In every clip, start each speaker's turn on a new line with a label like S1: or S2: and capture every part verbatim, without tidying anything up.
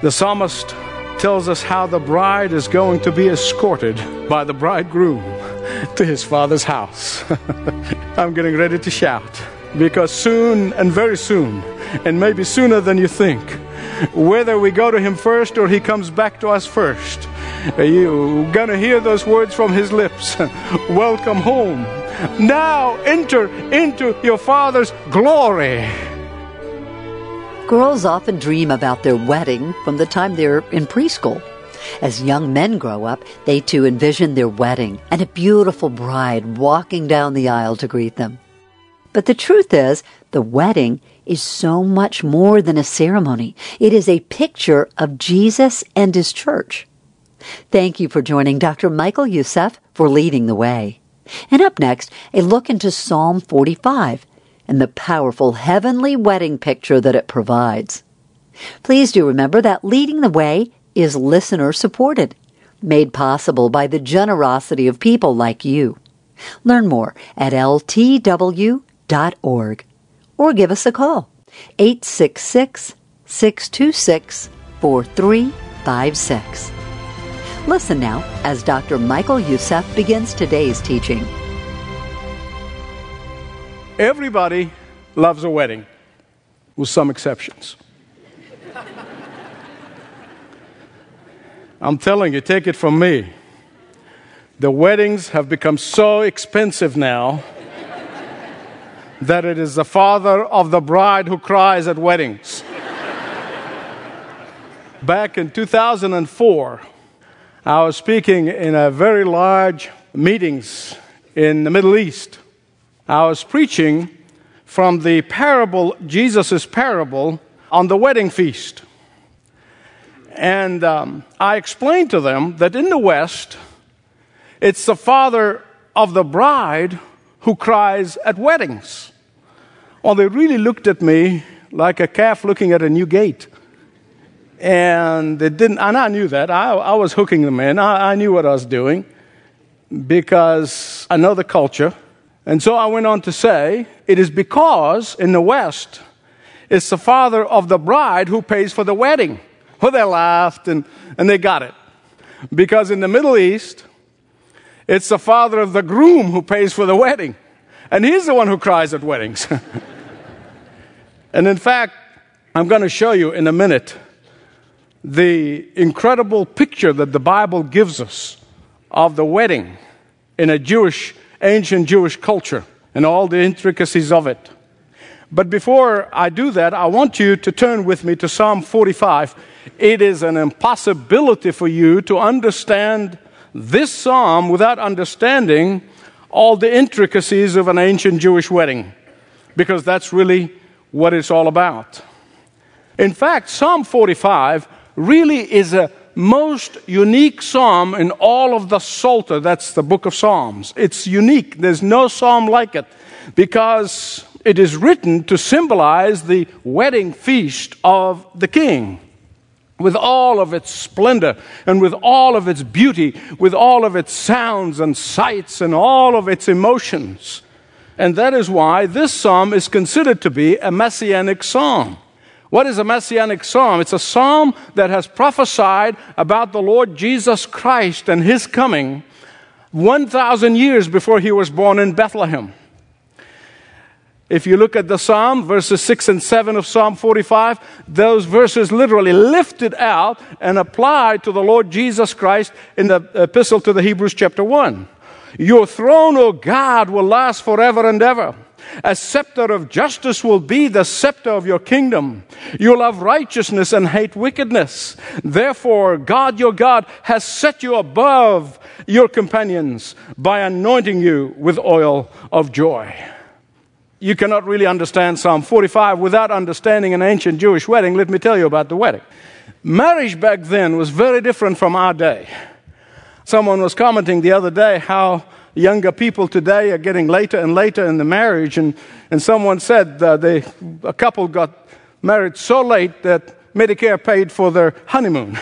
S1: The psalmist tells us how the bride is going to be escorted by the bridegroom to his father's house. I'm getting ready to shout, because soon and very soon, and maybe sooner than you think, whether we go to him first or he comes back to us first, you're going to hear those words from his lips. Welcome home. Now enter into your father's glory.
S2: Girls often dream about their wedding from the time they're in preschool. As young men grow up, they too envision their wedding and a beautiful bride walking down the aisle to greet them. But the truth is, the wedding is so much more than a ceremony. It is a picture of Jesus and his church. Thank you for joining Doctor Michael Youssef for Leading the Way. And up next, a look into Psalm forty-five and the powerful heavenly wedding picture that it provides. Please do remember that Leading the Way is listener-supported, made possible by the generosity of people like you. Learn more at L T W dot org or give us a call, eight six six, six two six, four three five six. Listen now as Doctor Michael Youssef begins today's teaching.
S1: Everybody loves a wedding, with some exceptions. I'm telling you, take it from me. The weddings have become so expensive now that it is the father of the bride who cries at weddings. Back in two thousand four, I was speaking in a very large meetings in the Middle East. I was preaching from the parable, Jesus' parable, on the wedding feast. And um, I explained to them that in the West, it's the father of the bride who cries at weddings. Well, they really looked at me like a calf looking at a new gate. And they didn't, and I knew that. I, I was hooking them in. I, I knew what I was doing because I know the culture. And so I went on to say, it is because in the West, it's the father of the bride who pays for the wedding. Well, they laughed and, and they got it. Because in the Middle East, it's the father of the groom who pays for the wedding. And he's the one who cries at weddings. And in fact, I'm going to show you in a minute the incredible picture that the Bible gives us of the wedding in a Jewish ancient Jewish culture and all the intricacies of it. But before I do that, I want you to turn with me to Psalm forty-five. It is an impossibility for you to understand this psalm without understanding all the intricacies of an ancient Jewish wedding, because that's really what it's all about. In fact, Psalm forty-five really is a most unique psalm in all of the Psalter. That's the book of Psalms. It's unique. There's no psalm like it because it is written to symbolize the wedding feast of the king, with all of its splendor and with all of its beauty, with all of its sounds and sights and all of its emotions. And that is why this psalm is considered to be a messianic psalm. What is a messianic psalm? It's a psalm that has prophesied about the Lord Jesus Christ and his coming one thousand years before he was born in Bethlehem. If you look at the psalm, verses six and seven of Psalm forty-five, those verses literally lifted out and applied to the Lord Jesus Christ in the epistle to the Hebrews chapter one. Your throne, O God, will last forever and ever. A scepter of justice will be the scepter of your kingdom. You love righteousness and hate wickedness. Therefore, God your God has set you above your companions by anointing you with oil of joy. You cannot really understand Psalm forty-five without understanding an ancient Jewish wedding. Let me tell you about the wedding. Marriage back then was very different from our day. Someone was commenting the other day how younger people today are getting later and later in the marriage, and, and someone said uh, they, a couple got married so late that Medicare paid for their honeymoon.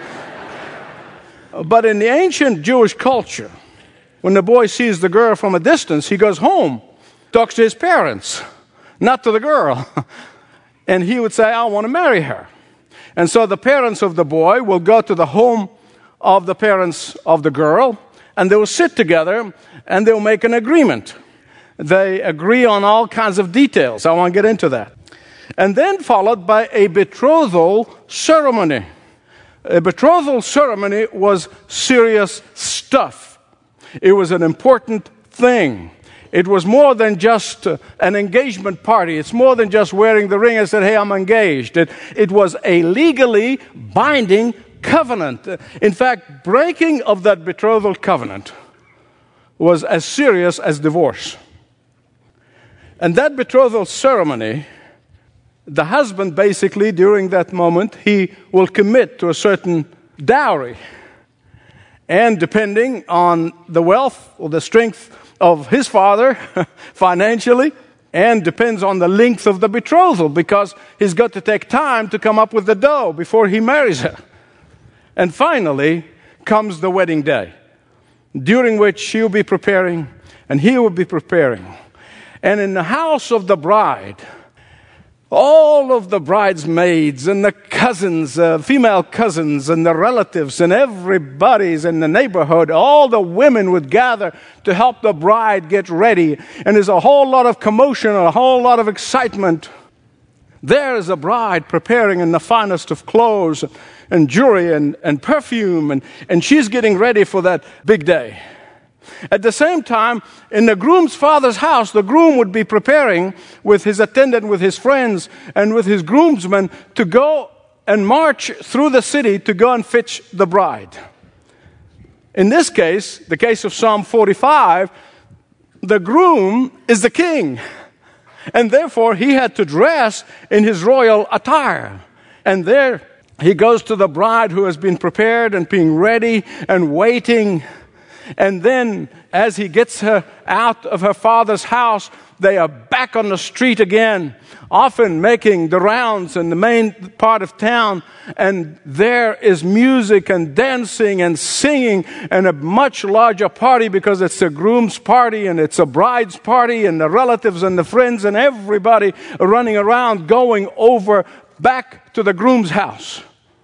S1: But in the ancient Jewish culture, when the boy sees the girl from a distance, he goes home, talks to his parents, not to the girl. And he would say, I want to marry her. And so the parents of the boy will go to the home of the parents of the girl, and they will sit together and they'll make an agreement. They agree on all kinds of details. I won't get into that. And then followed by a betrothal ceremony. A betrothal ceremony was serious stuff. It was an important thing. It was more than just uh, an engagement party. It's more than just wearing the ring and said, hey, I'm engaged. It, it was a legally binding covenant. In fact, breaking of that betrothal covenant was as serious as divorce. And that betrothal ceremony, the husband basically, during that moment, he will commit to a certain dowry. And depending on the wealth or the strength of his father financially, and depends on the length of the betrothal, because he's got to take time to come up with the dough before he marries her. And finally comes the wedding day, during which she'll be preparing and he will be preparing. And in the house of the bride, all of the bridesmaids and the cousins, uh, female cousins and the relatives and everybody's in the neighborhood, all the women would gather to help the bride get ready. And there's a whole lot of commotion and a whole lot of excitement. There is a bride preparing in the finest of clothes and jewelry and, and perfume, and, and she's getting ready for that big day. At the same time, in the groom's father's house, the groom would be preparing with his attendant, with his friends, and with his groomsmen to go and march through the city to go and fetch the bride. In this case, the case of Psalm forty-five, the groom is the king, and therefore he had to dress in his royal attire. And there he goes to the bride who has been prepared and being ready and waiting. And then as he gets her out of her father's house, they are back on the street again, often making the rounds in the main part of town. And there is music and dancing and singing and a much larger party, because it's a groom's party and it's a bride's party, and the relatives and the friends and everybody are running around going over back to the groom's house.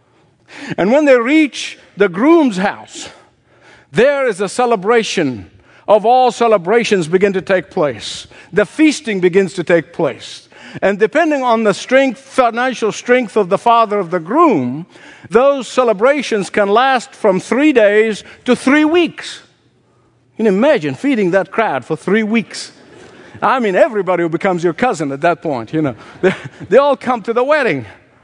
S1: And when they reach the groom's house, there is a celebration of all celebrations begin to take place. The feasting begins to take place. And depending on the strength, financial strength of the father of the groom, those celebrations can last from three days to three weeks. You can imagine feeding that crowd for three weeks. I mean, everybody who becomes your cousin at that point, you know. They, they all come to the wedding.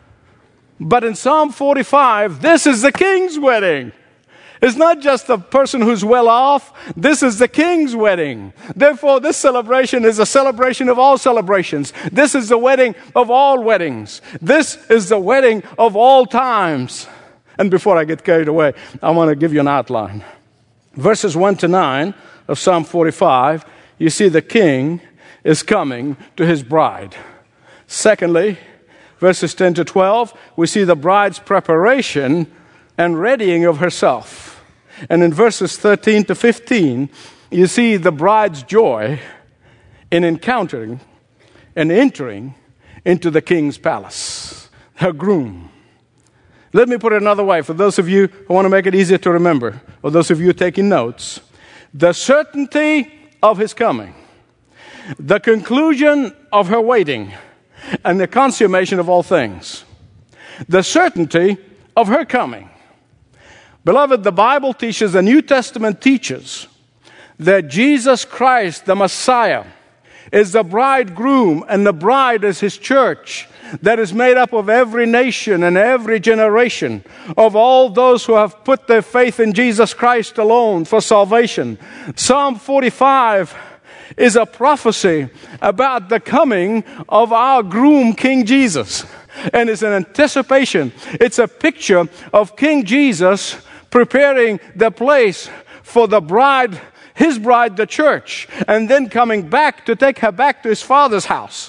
S1: But in Psalm forty-five, this is the king's wedding. It's not just the person who's well off. This is the king's wedding. Therefore, this celebration is a celebration of all celebrations. This is the wedding of all weddings. This is the wedding of all times. And before I get carried away, I want to give you an outline. Verses one to nine of Psalm forty-five, you see the king is coming to his bride. Secondly, verses ten to twelve, we see the bride's preparation and readying of herself. And in verses thirteen to fifteen, you see the bride's joy in encountering and entering into the king's palace, her groom. Let me put it another way, for those of you who want to make it easier to remember, or those of you taking notes. The certainty of his coming, the conclusion of her waiting, and the consummation of all things. The certainty of her coming. Beloved, the Bible teaches, the New Testament teaches, that Jesus Christ, the Messiah, is the bridegroom, and the bride is his church, that is made up of every nation and every generation, of all those who have put their faith in Jesus Christ alone for salvation. Psalm forty-five is a prophecy about the coming of our groom, King Jesus. And it's an anticipation. It's a picture of King Jesus preparing the place for the bride, his bride, the church, and then coming back to take her back to his father's house.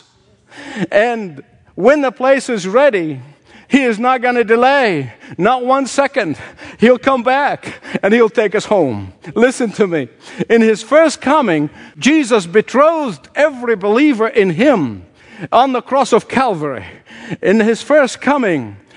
S1: And when the place is ready, he is not going to delay, not one second. He'll come back and he'll take us home. Listen to me. In his first coming, Jesus betrothed every believer in him on the cross of Calvary. In his first coming,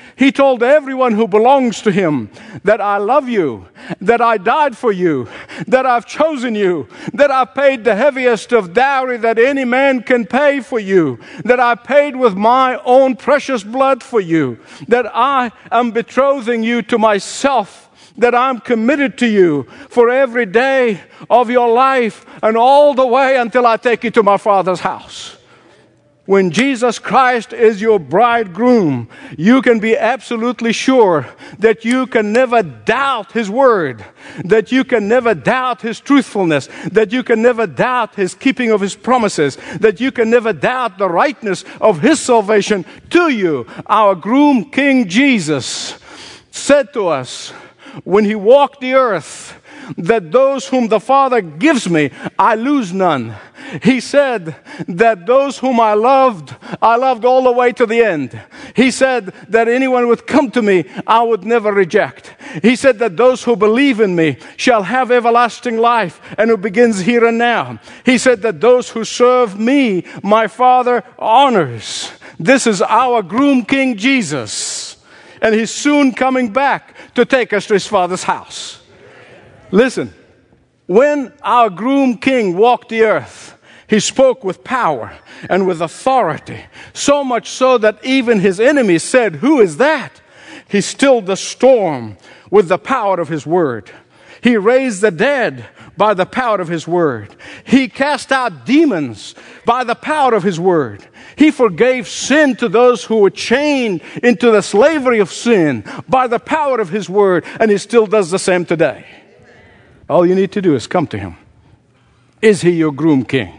S1: He told everyone who belongs to him that I love you, that I died for you, that I've chosen you, that I paid the heaviest of dowry that any man can pay for you, that I paid with my own precious blood for you, that I am betrothing you to myself, that I'm committed to you for every day of your life and all the way until I take you to my Father's house. When Jesus Christ is your bridegroom, you can be absolutely sure that you can never doubt His word, that you can never doubt His truthfulness, that you can never doubt His keeping of His promises, that you can never doubt the rightness of His salvation to you. Our groom, King Jesus, said to us when He walked the earth, that those whom the Father gives me, I lose none. He said that those whom I loved, I loved all the way to the end. He said that anyone would come to me, I would never reject. He said that those who believe in me shall have everlasting life, and it begins here and now. He said that those who serve me, my Father honors. This is our groom, King Jesus. And He's soon coming back to take us to His Father's house. Listen, when our groom King walked the earth, He spoke with power and with authority, so much so that even His enemies said, "Who is that?" He stilled the storm with the power of His word. He raised the dead by the power of His word. He cast out demons by the power of His word. He forgave sin to those who were chained into the slavery of sin by the power of His word, and He still does the same today. All you need to do is come to Him. Is He your groom King?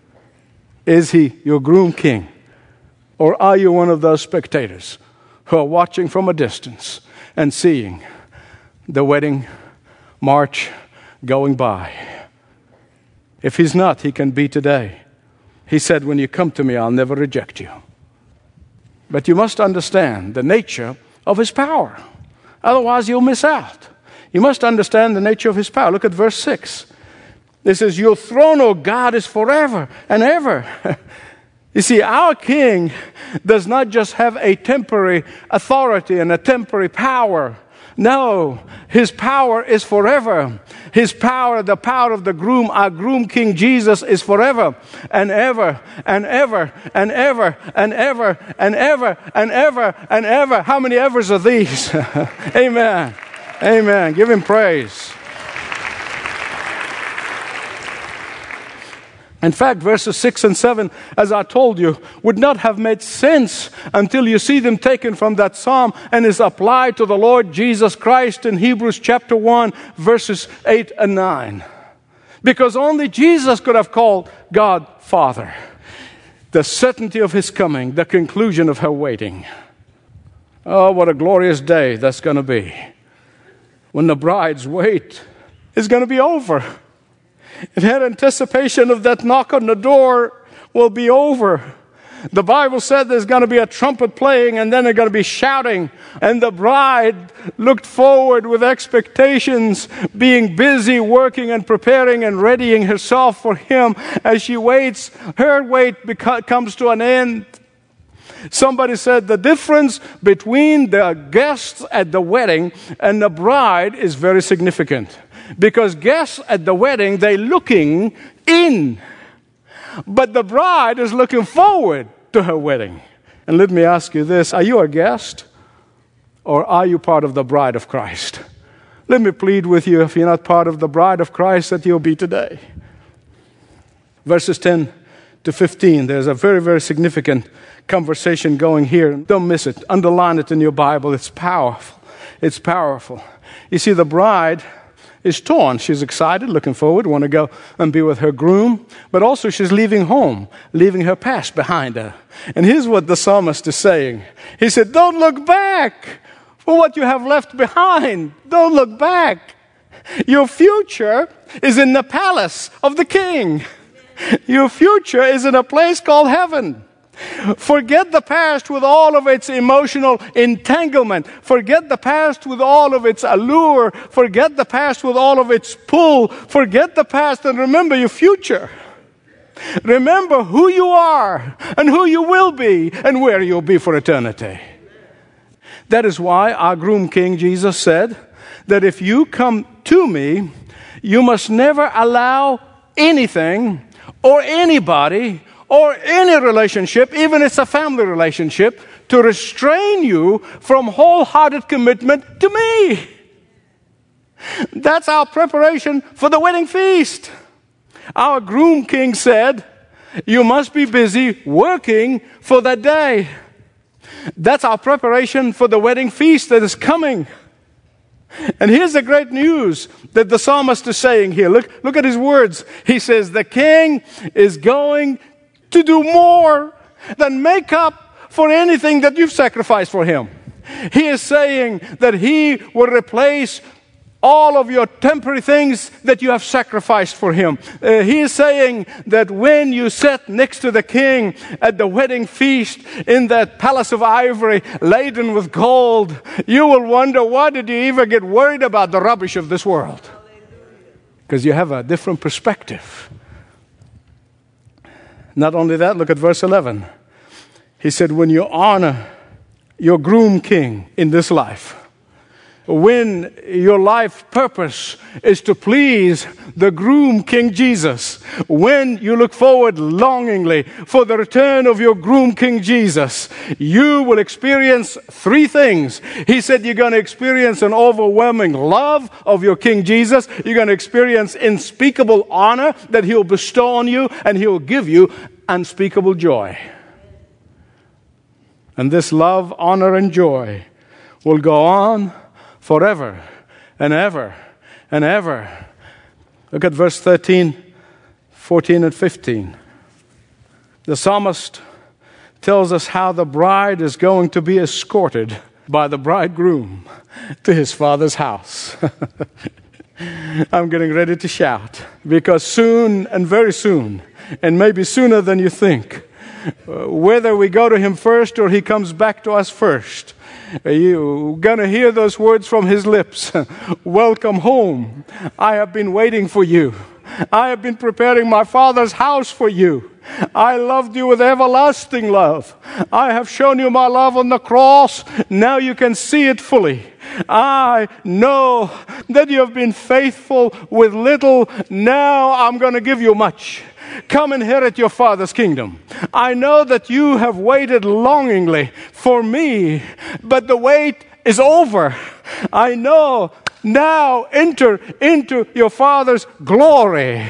S1: Is He your groom King? Or are you one of those spectators who are watching from a distance and seeing the wedding march going by? If He's not, He can be today. He said, when you come to me, I'll never reject you. But you must understand the nature of His power. Otherwise, you'll miss out. You must understand the nature of His power. Look at verse six. It says, your throne, O God, is forever and ever. You see, our King does not just have a temporary authority and a temporary power. No, His power is forever. His power, the power of the groom, our groom King Jesus, is forever and ever and ever and ever and ever and ever and ever and ever. How many evers are these? Amen. Amen. Give Him praise. In fact, verses six and seven, as I told you, would not have made sense until you see them taken from that psalm and is applied to the Lord Jesus Christ in Hebrews chapter one, verses eight and nine. Because only Jesus could have called God Father. The certainty of His coming, the conclusion of her waiting. Oh, what a glorious day that's going to be. When the bride's wait is going to be over. And her anticipation of that knock on the door will be over. The Bible said there's going to be a trumpet playing and then they're going to be shouting. And the bride looked forward with expectations, being busy working and preparing and readying herself for Him. As she waits, her wait beca- comes to an end. Somebody said the difference between the guests at the wedding and the bride is very significant. Because guests at the wedding, they're looking in. But the bride is looking forward to her wedding. And let me ask you this, are you a guest? Or are you part of the bride of Christ? Let me plead with you, if you're not part of the bride of Christ, that you'll be today. Verses ten to fifteen, there's a very, very significant conversation going here. Don't miss it. Underline it in your Bible. It's powerful. It's powerful. You see, the bride is torn. She's excited, looking forward, want to go and be with her groom, but also she's leaving home, leaving her past behind her. And here's what the psalmist is saying. He said, don't look back for what you have left behind. Don't look back. Your future is in the palace of the King. Your future is in a place called heaven. Forget the past with all of its emotional entanglement. Forget the past with all of its allure. Forget the past with all of its pull. Forget the past and remember your future. Remember who you are and who you will be and where you'll be for eternity. That is why our groom king, Jesus, said that if you come to me, you must never allow anything or anybody or any relationship, even if it's a family relationship, to restrain you from wholehearted commitment to me. That's our preparation for the wedding feast. Our groom king said, you must be busy working for that day. That's our preparation for the wedding feast that is coming. And here's the great news that the psalmist is saying here. Look, look at his words. He says, the king is going to do more than make up for anything that you've sacrificed for him. He is saying that he will replace all of your temporary things that you have sacrificed for him. Uh, he is saying that when you sit next to the king at the wedding feast in that palace of ivory laden with gold, you will wonder, why did you even get worried about the rubbish of this world? Because you have a different perspective. Not only that, look at verse eleven. He said, when you honor your groom king in this life, when your life purpose is to please the groom King Jesus, when you look forward longingly for the return of your groom King Jesus, you will experience three things. He said you're going to experience an overwhelming love of your King Jesus. You're going to experience unspeakable honor that he'll bestow on you, and he'll give you unspeakable joy. And this love, honor, and joy will go on forever and ever and ever. Look at verse thirteen, fourteen, and fifteen. The psalmist tells us how the bride is going to be escorted by the bridegroom to his father's house. I'm getting ready to shout, because soon and very soon, and maybe sooner than you think, whether we go to him first or he comes back to us first, you're going to hear those words from his lips. Welcome home. I have been waiting for you. I have been preparing my Father's house for you. I loved you with everlasting love. I have shown you my love on the cross. Now you can see it fully. I know that you have been faithful with little. Now I'm going to give you much. Come inherit your Father's kingdom. I know that you have waited longingly for me, but the wait is over. I know. Now enter into your Father's glory.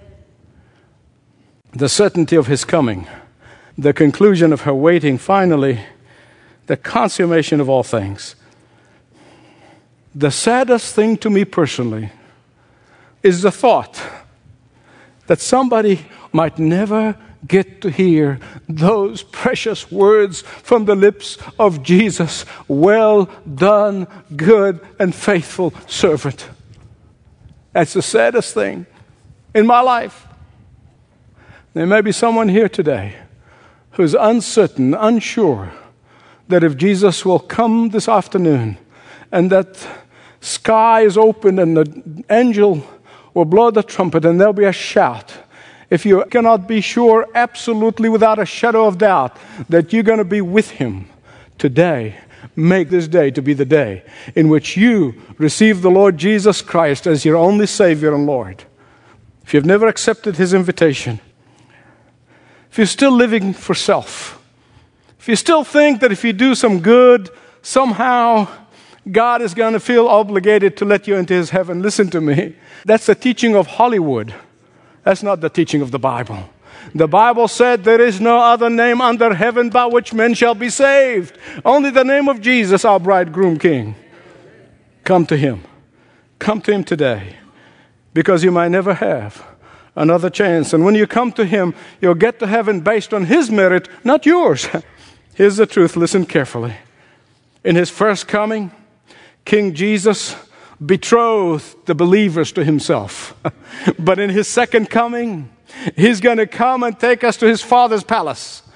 S1: The certainty of his coming, the conclusion of her waiting, finally, the consummation of all things. The saddest thing to me personally is the thought that somebody might never get to hear those precious words from the lips of Jesus. Well done, good and faithful servant. That's the saddest thing in my life. There may be someone here today who's uncertain, unsure that if Jesus will come this afternoon and that sky is open and the angel will blow the trumpet and there'll be a shout. If you cannot be sure absolutely without a shadow of doubt that you're going to be with him today, make this day to be the day in which you receive the Lord Jesus Christ as your only Savior and Lord. If you've never accepted his invitation, if you're still living for self, if you still think that if you do some good, somehow God is going to feel obligated to let you into his heaven, listen to me. That's the teaching of Hollywood. That's not the teaching of the Bible. The Bible said there is no other name under heaven by which men shall be saved. Only the name of Jesus, our bridegroom King. Come to him. Come to him today, because you might never have another chance. And when you come to him, you'll get to heaven based on his merit, not yours. Here's the truth. Listen carefully. In his first coming, King Jesus betrothed the believers to himself. But in his second coming, he's going to come and take us to his Father's palace.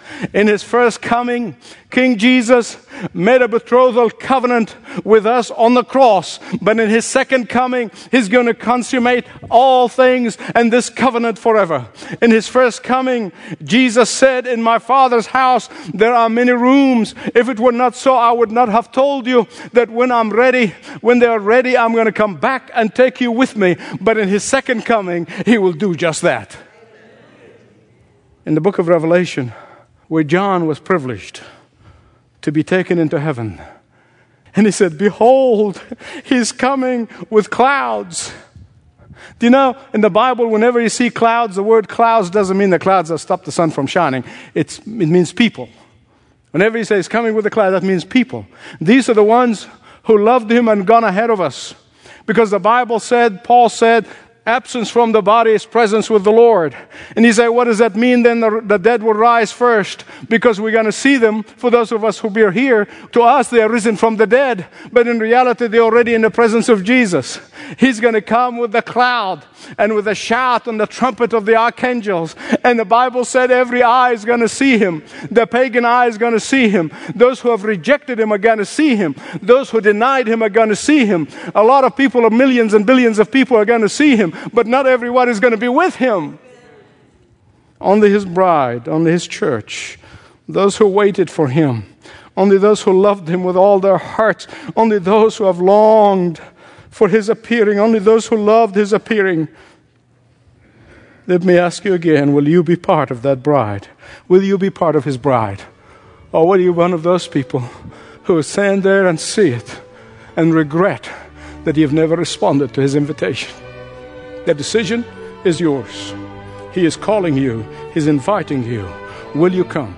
S1: In his first coming, King Jesus made a betrothal covenant with us on the cross. But in his second coming, he's going to consummate all things and this covenant forever. In his first coming, Jesus said, in my Father's house, there are many rooms. If it were not so, I would not have told you that when I'm ready, when they are ready, I'm going to come back and take you with me. But in his second coming, he will do just that. In the book of Revelation, where John was privileged to be taken into heaven. And he said, behold, he's coming with clouds. Do you know, in the Bible, whenever you see clouds, the word clouds doesn't mean the clouds that stop the sun from shining. It's, it means people. Whenever he says coming with a cloud, that means people. These are the ones who loved him and gone ahead of us. Because the Bible said, Paul said, absence from the body is presence with the Lord. And you say, what does that mean then? The, the dead will rise first because we're going to see them. For those of us who are here, to us they are risen from the dead. But in reality, they're already in the presence of Jesus. He's going to come with the cloud and with a shout and the trumpet of the archangels. And the Bible said every eye is going to see him. The pagan eye is going to see him. Those who have rejected him are going to see him. Those who denied him are going to see him. A lot of people, millions and billions of people are going to see him. But not everyone is going to be with him. Only his bride, only his church, those who waited for him, only those who loved him with all their hearts, only those who have longed for his appearing, only those who loved his appearing. Let me ask you again, will you be part of that bride? Will you be part of his bride? Or will you be one of those people who will stand there and see it and regret that you've never responded to his invitation? The decision is yours. He is calling you. He's inviting you. Will you come?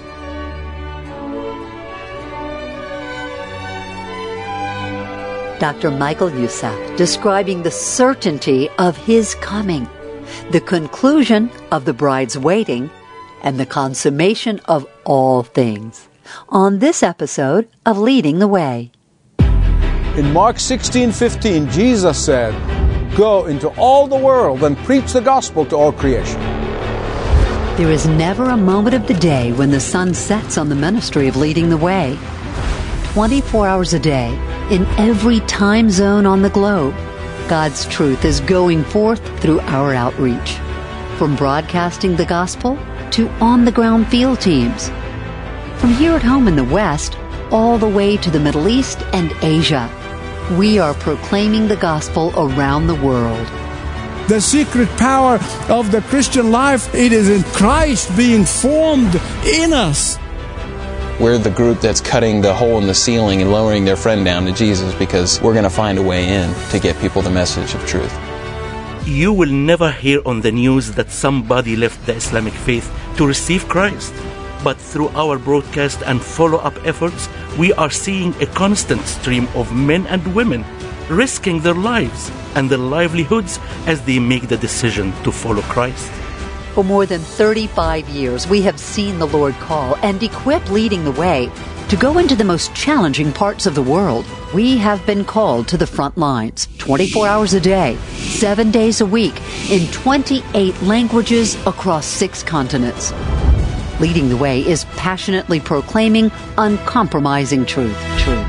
S2: Doctor Michael Youssef describing the certainty of his coming, the conclusion of the bride's waiting, and the consummation of all things on this episode of Leading the Way.
S1: In Mark sixteen fifteen, Jesus said, go into all the world and preach the gospel to all creation.
S2: There is never a moment of the day when the sun sets on the ministry of Leading the Way. twenty-four hours a day, in every time zone on the globe, God's truth is going forth through our outreach. From broadcasting the gospel to on-the-ground field teams. From here at home in the West, all the way to the Middle East and Asia. We are proclaiming the gospel around the world.
S3: The secret power of the Christian life, it is in Christ being formed in us.
S4: We're the group that's cutting the hole in the ceiling and lowering their friend down to Jesus because we're going to find a way in to get people the message of truth.
S5: You will never hear on the news that somebody left the Islamic faith to receive Christ. But through our broadcast and follow-up efforts, we are seeing a constant stream of men and women risking their lives and their livelihoods as they make the decision to follow Christ.
S2: For more than thirty-five years, we have seen the Lord call and equip Leading the Way to go into the most challenging parts of the world. We have been called to the front lines, twenty-four hours a day, seven days a week, in twenty-eight languages across six continents. Leading the Way is passionately proclaiming uncompromising truth. Truth.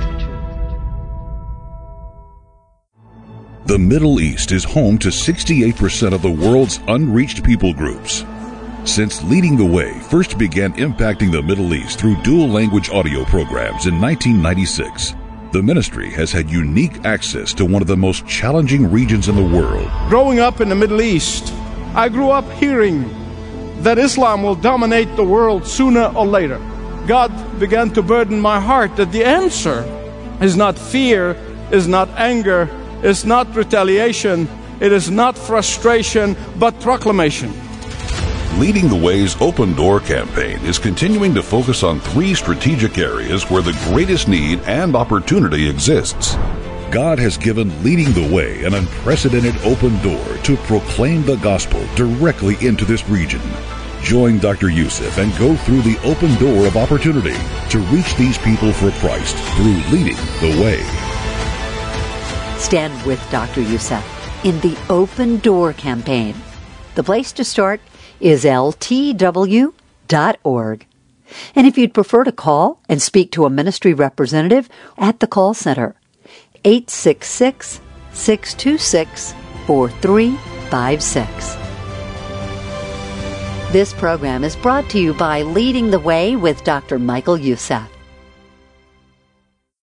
S6: The Middle East is home to sixty-eight percent of the world's unreached people groups. Since Leading the Way first began impacting the Middle East through dual-language audio programs in nineteen ninety-six, the ministry has had unique access to one of the most challenging regions in the world.
S1: Growing up in the Middle East, I grew up hearing that Islam will dominate the world sooner or later. God began to burden my heart that the answer is not fear, is not anger, is not retaliation, it is not frustration, but proclamation.
S6: Leading the Way's Open Door campaign is continuing to focus on three strategic areas where the greatest need and opportunity exists. God has given Leading the Way an unprecedented open door to proclaim the gospel directly into this region. Join Doctor Youssef and go through the open door of opportunity to reach these people for Christ through Leading the Way.
S2: Stand with Doctor Youssef in the Open Door campaign. The place to start is L T W dot org. And if you'd prefer to call and speak to a ministry representative at the call center, eight six six, six two six, four three five six. This program is brought to you by Leading the Way with Doctor Michael Youssef.